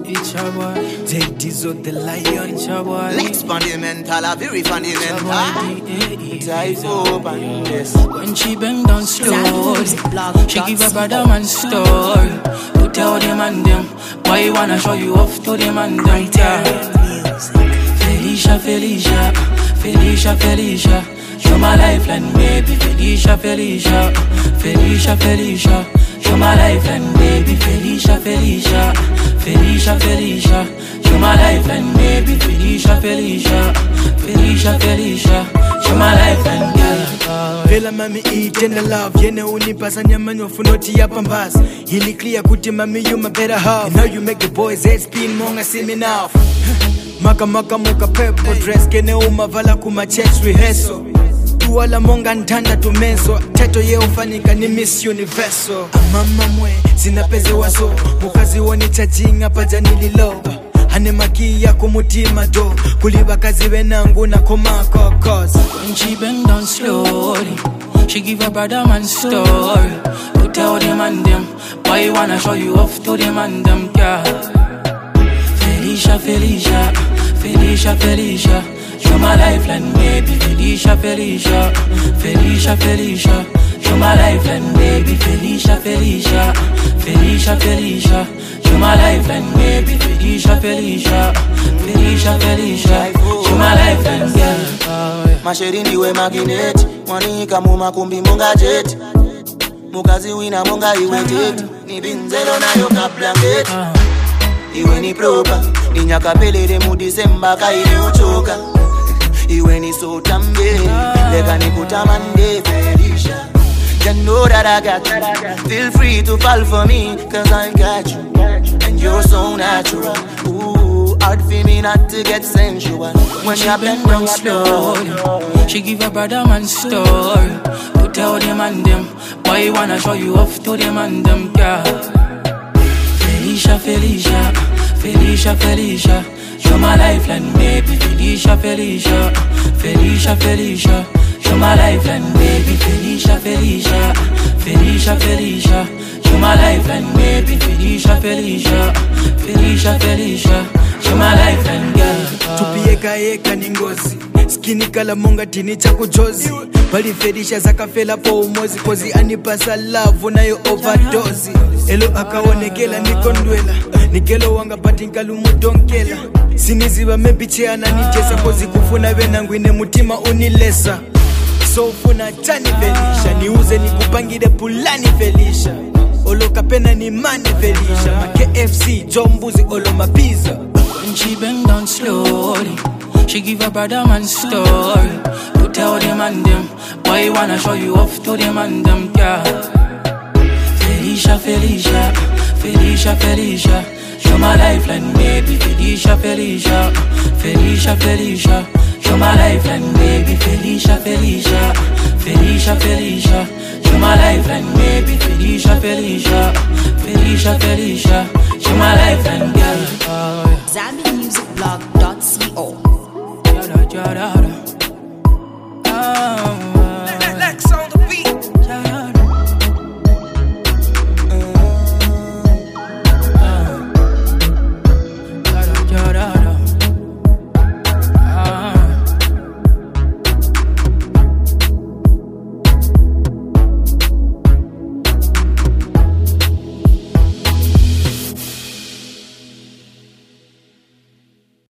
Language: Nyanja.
It's your boy. Take this of the lion. It's your boy. Lex fundamental, a very fundamental. Dive open, yes. When she bend down slowly, she give a brother man story. To tell them and them why you wanna show you off to them and them. Felicia, Felicia, Felicia, Felicia. Show my lifeline, baby. Felicia, Felicia, Felicia, Felicia. Show my lifeline, baby. Felicia, Felicia, Felicia, Felicia. Show my lifeline, baby. Felicia, Felicia, Felicia, Felicia. Show my lifeline, girl. Vela mami eat and love. Yene unipasa nyama nyofunoti ya pambas. Hili clear kuti mami you my better half. And now you make the boys head spin monga see me now. Maka muka purple dress. Kene umavala kuma church rehearsal. Tuwala monga ntanda tumenso. Teto ye ufanika ni Miss Universal. Mama mwe sinapeze waso. Mukazi woni chajinga pajanili low. Hane maki ya kumutima do. Kuliba kazi wenangu na komako cause. When she bend down slowly, she give a brother man story. To tell them and them why you wanna show you off to them and them, girl. Felicia, Felicia, Felicia, Felicia. Show my lifeline, baby. Felicia, Felicia, Felicia, Felicia. Show my lifeline, baby. Felicia, Felicia, Felicia, Felicia. Show my lifeline, baby. Felicia, Felicia, Felicia, Felicia. Show my lifeline, girl. Masheri ndiwe magnet. Mwanika mumakumbi munga jet. Mukazi wina munga iwe jet. Ni binzelo na yoka blanket. Iwe ni proper. Ni nyakapelele mu December kaili uchoka. Iwe ni so tambe. Lega ni kutamande Felicia. You know that I got you. Feel free to fall for me, cause I got you. And you're so natural. Ooh, hard for me not to get sensual. When you bend down slowly, she give a brother man story. To tell them and them why you wanna show you off to them and them, girl. Felicia, Felicia, Felicia, Felicia. Show my lifeline, baby. Felicia, Felicia, Felicia, Felicia. Show my lifeline, baby. Felicia, Felicia, Felicia, Felicia. Show my lifeline, baby. Felicia, Felicia, Felicia, Felicia. Show my lifeline, girl. Tupieka eka ni ngozi. Skini kala monga tini chaku jozi. Pali Felicia zakafela po umozi. Kozi anipasa love na yo overdose. Elo akaonekela nikondwela. Nikelo wanga pati nkalumu donkela. Siniziba mebiche ananitesa. Kozi kufuna wenangwine mutima unilesa. So funa tani Felicia. Niuze nikupangide pulani Felicia. Olo kapena ni mani Felicia. Ma KFC, jombuzi, olo mapiza. When she bend down slowly, she give a brother man story. To tell them and them why you wanna show you off to them and them, girl. Felicia, Felicia, Felicia, Felicia. Show my lifeline, baby. Felicia, Felicia, Felicia, Felicia. Show my lifeline, baby. Felicia, Felicia, Felicia, Felicia. Show my lifeline, baby. Felicia, Felicia, Felicia, Felicia. Show my lifeline, girl. ZambianMusicBlog.co. Yada, yada, yada.